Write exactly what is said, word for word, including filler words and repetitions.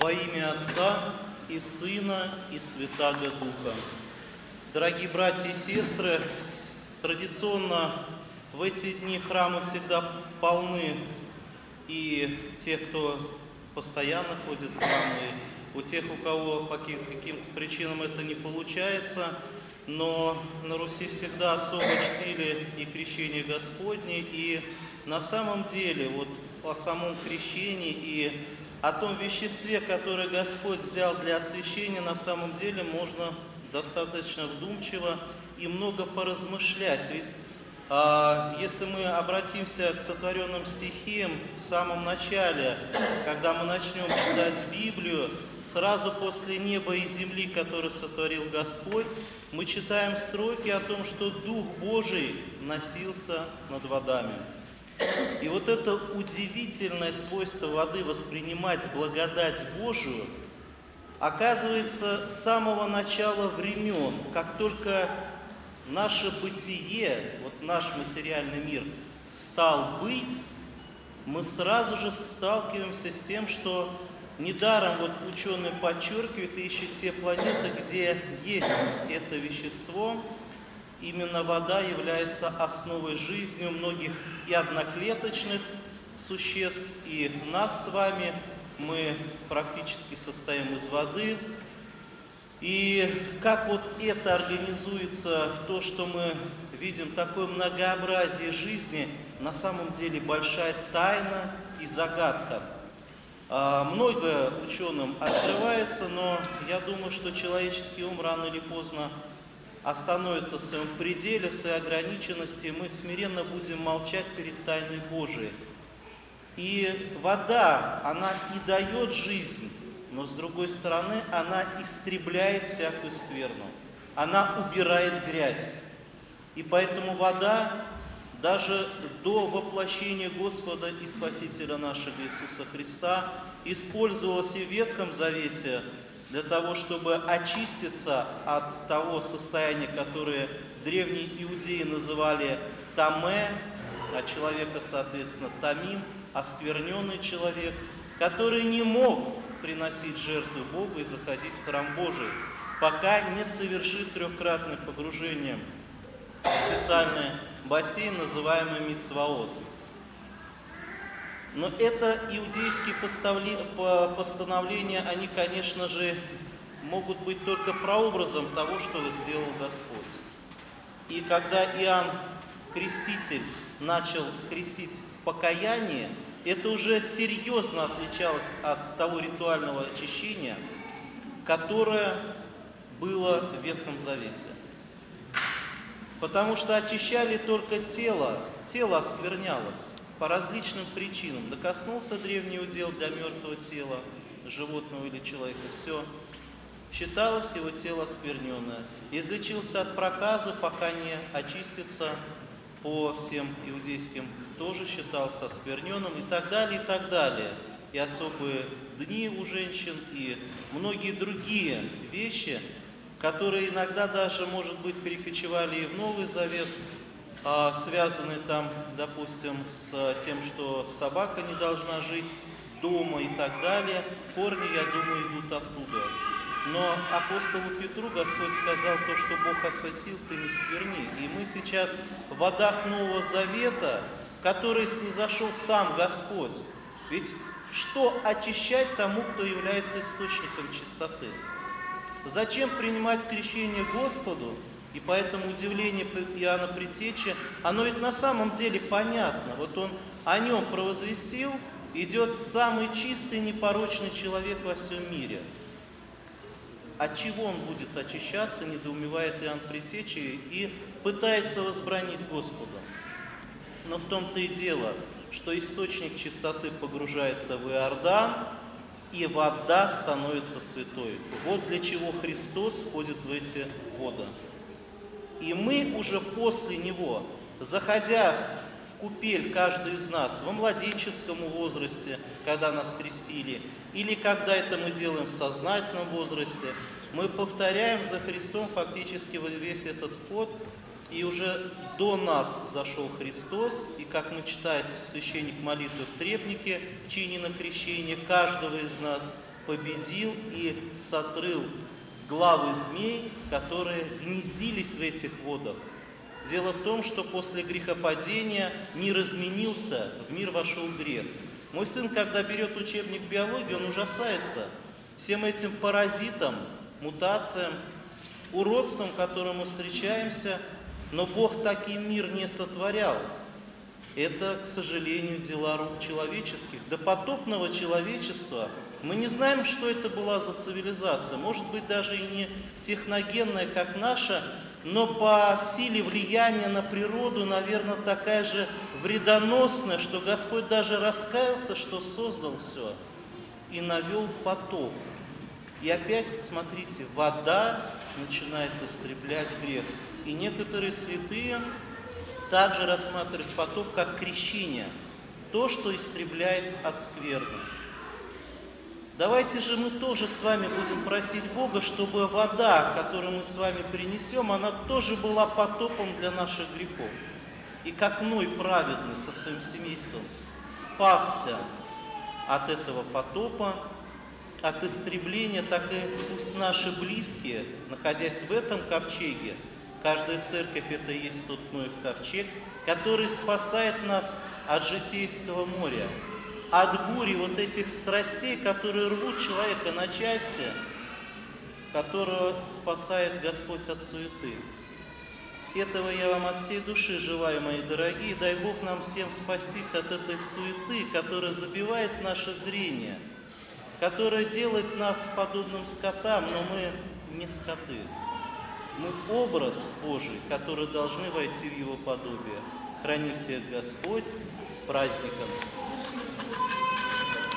Во имя Отца и Сына и Святаго Духа. Дорогие братья и сестры, традиционно в эти дни храмы всегда полны, и те, кто постоянно ходит в храмы, и у тех, у кого по каким-то причинам это не получается, но на Руси всегда особо чтили и крещение Господне, и на самом деле вот о самом крещении и о том веществе, которое Господь взял для освящения, на самом деле можно достаточно вдумчиво и много поразмышлять. Ведь а, если мы обратимся к сотворенным стихиям в самом начале, когда мы начнем читать Библию, сразу после неба и земли, которые сотворил Господь, мы читаем строки о том, что Дух Божий носился над водами. И вот это удивительное свойство воды воспринимать благодать Божию, оказывается, с самого начала времен, как только наше бытие, вот наш материальный мир стал быть, мы сразу же сталкиваемся с тем, что недаром вот ученые подчеркивают и ищут те планеты, где есть это вещество. Именно вода является основой жизни у многих и одноклеточных существ, и нас с вами, мы практически состоим из воды. И как вот это организуется в то, что мы видим такое многообразие жизни, на самом деле большая тайна и загадка. Многое ученым открывается, но я думаю, что человеческий ум рано или поздно остановится в своем пределе, в своей ограниченности, и мы смиренно будем молчать перед тайной Божией. И вода, она и дает жизнь, но с другой стороны, она истребляет всякую скверну, она убирает грязь. И поэтому вода, даже до воплощения Господа и Спасителя нашего Иисуса Христа, использовалась и в Ветхом Завете для того, чтобы очиститься от того состояния, которое древние иудеи называли тамэ, а человека, соответственно, тамим, оскверненный человек, который не мог приносить жертву Богу и заходить в храм Божий, пока не совершит трехкратное погружение в специальный бассейн, называемый мицваот. Но это иудейские постановления, они, конечно же, могут быть только прообразом того, что сделал Господь. И когда Иоанн Креститель начал крестить в покаянии, это уже серьезно отличалось от того ритуального очищения, которое было в Ветхом Завете. Потому что очищали только тело, тело осквернялось по различным причинам. Докоснулся древний удел до мертвого тела, животного или человека, все. Считалось его тело оскверненное. Излечился от проказа, пока не очистится по всем иудейским, тоже считался оскверненным, и так далее, и так далее. И особые дни у женщин, и многие другие вещи, которые иногда даже, может быть, перекочевали и в Новый Завет, связаны там, допустим, с тем, что собака не должна жить дома и так далее. Корни, я думаю, идут оттуда. Но апостолу Петру Господь сказал то, что Бог осветил, ты не скверни. И мы сейчас в водах Нового Завета, в который снизошел сам Господь. Ведь что очищать тому, кто является источником чистоты? Зачем принимать крещение Господу? И поэтому удивление Иоанна Предтечи, оно ведь на самом деле понятно. Вот он о нем провозвестил, идет самый чистый, непорочный человек во всем мире. От чего он будет очищаться, недоумевает Иоанн Предтечи и пытается возбранить Господа. Но в том-то и дело, что источник чистоты погружается в Иордан, и вода становится святой. Вот для чего Христос входит в эти воды. И мы уже после Него, заходя в купель, каждый из нас, во младенческом возрасте, когда нас крестили, или когда это мы делаем в сознательном возрасте, мы повторяем за Христом фактически весь этот ход, и уже до нас зашел Христос, и как мы читает священник молитвы в трепнике в чине на крещение каждого из нас, победил и сотрыл главы змей, которые гнездились в этих водах. Дело в том, что после грехопадения мир изменился, в мир вошел грех. Мой сын, когда берет учебник биологии, он ужасается всем этим паразитам, мутациям, уродством, которым мы встречаемся, но Бог таки мир не сотворял. Это, к сожалению, дела рук человеческих. До потопного человечества мы не знаем, что это была за цивилизация. Может быть, даже и не техногенная, как наша, но по силе влияния на природу, наверное, такая же вредоносная, что Господь даже раскаялся, что создал все, и навел потоп. И опять, смотрите, вода начинает истреблять грех. И некоторые святые также рассматривают потоп как крещение, то, что истребляет от скверны. Давайте же мы тоже с вами будем просить Бога, чтобы вода, которую мы с вами принесем, она тоже была потопом для наших грехов. И как Ной праведный со своим семейством спасся от этого потопа, от истребления, так и пусть наши близкие, находясь в этом ковчеге, каждая церковь — это и есть тот Ноев ковчег, который спасает нас от житейского моря, от бури вот этих страстей, которые рвут человека на части, которого спасает Господь от суеты. Этого я вам от всей души желаю, мои дорогие. Дай Бог нам всем спастись от этой суеты, которая забивает наше зрение, которая делает нас подобным скотам, но мы не скоты. Мы образ Божий, который должны войти в Его подобие. Храни всех Господь с праздником!